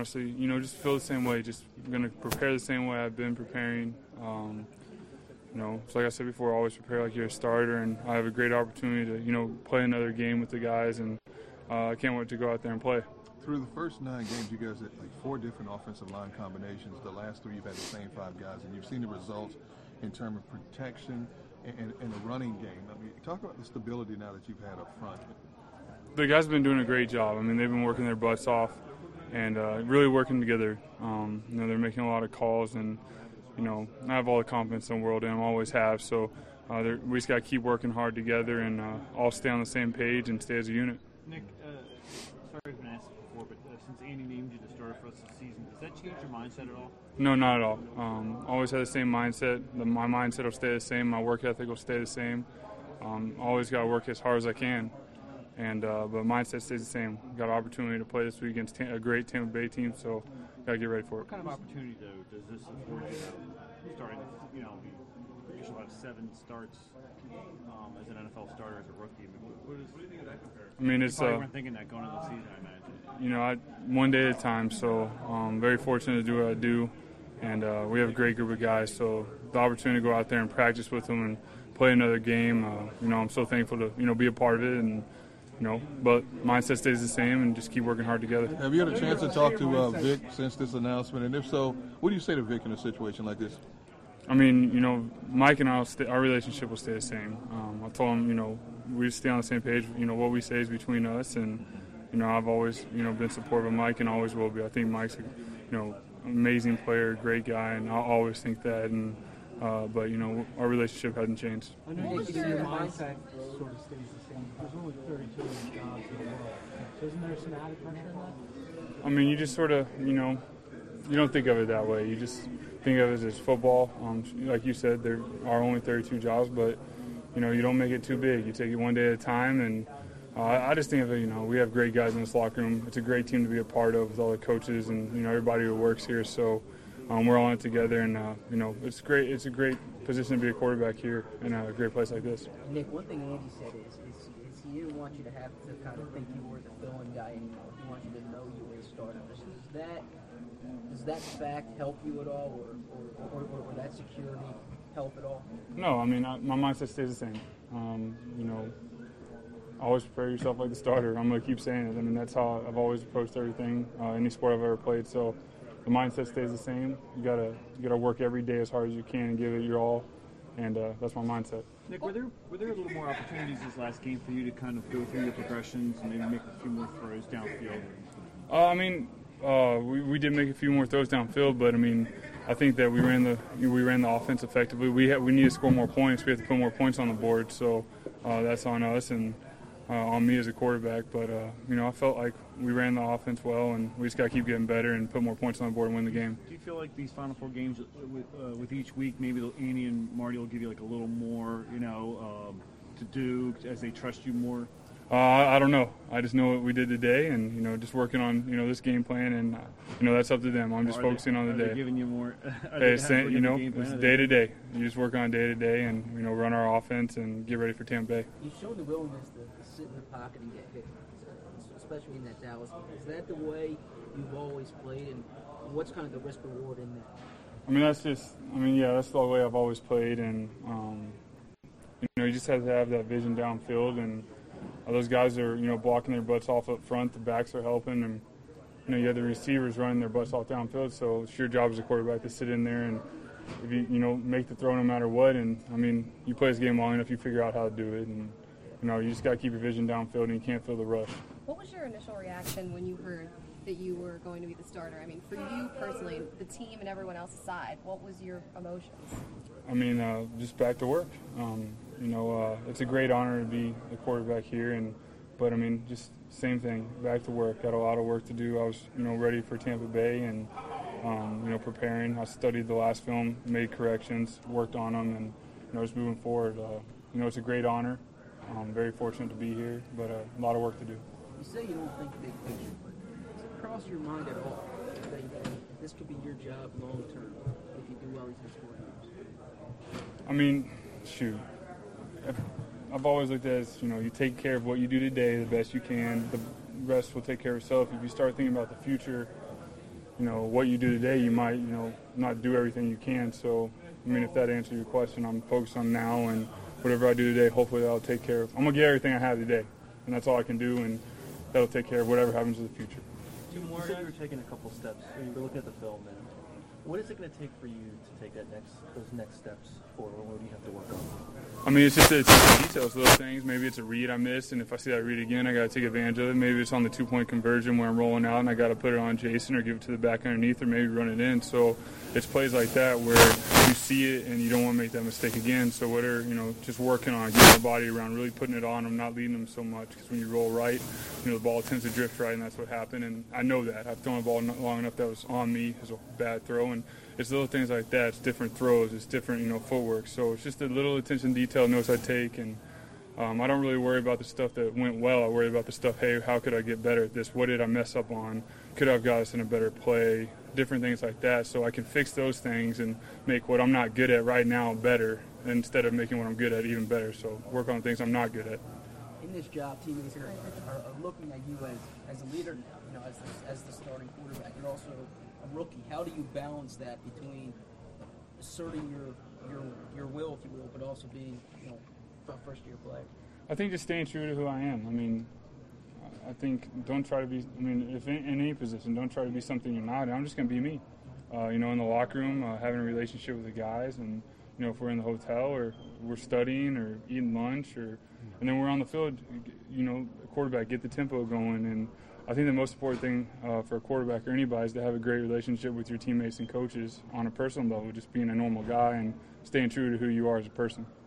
honestly, just feel the same way. Just going to prepare the same way I've been preparing. So like I said before, always prepare like you're a starter, and I have a great opportunity to, play another game with the guys, and I can't wait to go out there and play. Through the first 9 games, you guys had like 4 different offensive line combinations. The last 3, you've had the same 5 guys, and you've seen the results in terms of protection and the running game. I mean, talk about the stability now that you've had up front. The guys have been doing a great job. I mean, they've been working their butts off and really working together. They're making a lot of calls, and I have all the confidence in the world in them, always have. So we just got to keep working hard together and all stay on the same page and stay as a unit. Nick, sorry I've been asked before, but since Andy named you the starter for us this season, does that change your mindset at all? No, not at all. Always had the same mindset. My mindset will stay the same. My work ethic will stay the same. Always got to work as hard as I can. But mindset stays the same. Got an opportunity to play this week against a great Tampa Bay team, so got to get ready for it. What kind of opportunity, though, does this afford you starting, I guess you'll have 7 starts as an NFL starter as a rookie. I mean, it's. You probably weren't thinking that going into the season, I imagine. One day at a time. So I'm very fortunate to do what I do, and we have a great group of guys. So the opportunity to go out there and practice with them and play another game, I'm so thankful to be a part of it, and but mindset stays the same, and just keep working hard together. Have you had a chance to talk to Vic since this announcement, and if so, what do you say to Vic in a situation like this? I mean, Mike and I, our relationship will stay the same. I told him, we stay on the same page. What we say is between us, and I've always, been supportive of Mike and always will be. I think Mike's, amazing player, great guy, and I'll always think that. And but our relationship hasn't changed. I know your mindset sort of stays the same. There's only 32 jobs in the world. So isn't there some added pressure in that? I mean, you just sort of, you don't think of it that way. You just think of it as football. Like you said, there are only 32 jobs, but you don't make it too big. You take it one day at a time, and I just think of it. We have great guys in this locker room. It's a great team to be a part of with all the coaches and everybody who works here. So we're all in it together, and it's great. It's a great position to be a quarterback here in a great place like this. Nick, one thing Andy said is he didn't want you to have to kind of think you were the fill-in guy anymore. He wants you to know you were the starter. Does that fact help you at all, or that security help at all? No, I mean, my mindset stays the same. Always prepare yourself like the starter. I'm going to keep saying it. I mean, that's how I've always approached everything, any sport I've ever played. So the mindset stays the same. You gotta work every day as hard as you can and give it your all, and that's my mindset. Nick, were there a little more opportunities this last game for you to kind of go through the progressions and maybe make a few more throws downfield? We did make a few more throws downfield, but I mean, I think that we ran the offense effectively. We need to score more points. We have to put more points on the board, so that's on us and on me as a quarterback. But I felt like we ran the offense well, and we just got to keep getting better and put more points on the board and win the game. Do you feel like these Final Four games with each week, maybe Andy and Marty will give you like a little more, to do as they trust you more? I don't know. I just know what we did today, and just working on this game plan, and that's up to them. I'm just focusing on the day. Are they giving you more? It's day to day. You just work on day to day, and run our offense and get ready for Tampa Bay. You showed the willingness to sit in the pocket and get hit, especially in that Dallas game. Is that the way you've always played, and what's kind of the risk reward in that? I mean, that's the way I've always played, and you just have to have that vision downfield, and those guys are blocking their butts off up front. The backs are helping, and you have the receivers running their butts off downfield. So it's your job as a quarterback to sit in there and if you make the throw no matter what. And I mean, you play this game long enough, you figure out how to do it, and you just got to keep your vision downfield, and you can't feel the rush. What was your initial reaction when you heard that you were going to be the starter? I mean, for you personally, the team and everyone else aside, what was your emotions? I mean, just back to work. It's a great honor to be the quarterback here, but I mean, just same thing, back to work. Got a lot of work to do. I was, ready for Tampa Bay and, preparing. I studied the last film, made corrections, worked on them, and, just moving forward. It's a great honor. I'm very fortunate to be here, but a lot of work to do. You say you don't think big picture, but does it cross your mind at all that this could be your job long term if you do well these next 4 years? I mean, shoot. I've always looked at it as, you take care of what you do today the best you can. The rest will take care of itself. If you start thinking about the future, what you do today, you might, not do everything you can. So, I mean, if that answers your question, I'm focused on now, and whatever I do today, hopefully that'll take care of. I'm going to get everything I have today, and that's all I can do, and that'll take care of whatever happens in the future. You said you were taking a couple steps, or you were looking at the film, and what is it going to take for you to take those next steps forward? What do you have to work on? I mean, it's the details, little things. Maybe it's a read I missed, and if I see that read again, I got to take advantage of it. Maybe it's on the 2-point conversion where I'm rolling out, and I got to put it on Jason or give it to the back underneath, or maybe run it in. So it's plays like that where you see it and you don't want to make that mistake again. So whether just working on getting the body around, really putting it on them, not leading them so much, because when you roll right, the ball tends to drift right, and that's what happened. And I know that. I've thrown the ball long enough that was on me as a bad throw, and it's little things like that. It's different throws. It's different, footwork. So it's just a little attention to detail notes I take, and I don't really worry about the stuff that went well. I worry about the stuff, hey, how could I get better at this? What did I mess up on? Could I have got us in a better play? Different things like that, so I can fix those things and make what I'm not good at right now better, instead of making what I'm good at even better. So work on things I'm not good at. In this job, teammates are looking at you as a leader, as the starting quarterback, and also a rookie. How do you balance that between asserting your will, if you will, but also being a first-year player? I think just staying true to who I am. I mean, I think don't try to be. I mean, if in any position, don't try to be something you're not. I'm just going to be me. In the locker room, having a relationship with the guys, and if we're in the hotel or we're studying or eating lunch, and then we're on the field, quarterback, get the tempo going. And I think the most important thing for a quarterback or anybody is to have a great relationship with your teammates and coaches on a personal level, just being a normal guy and staying true to who you are as a person.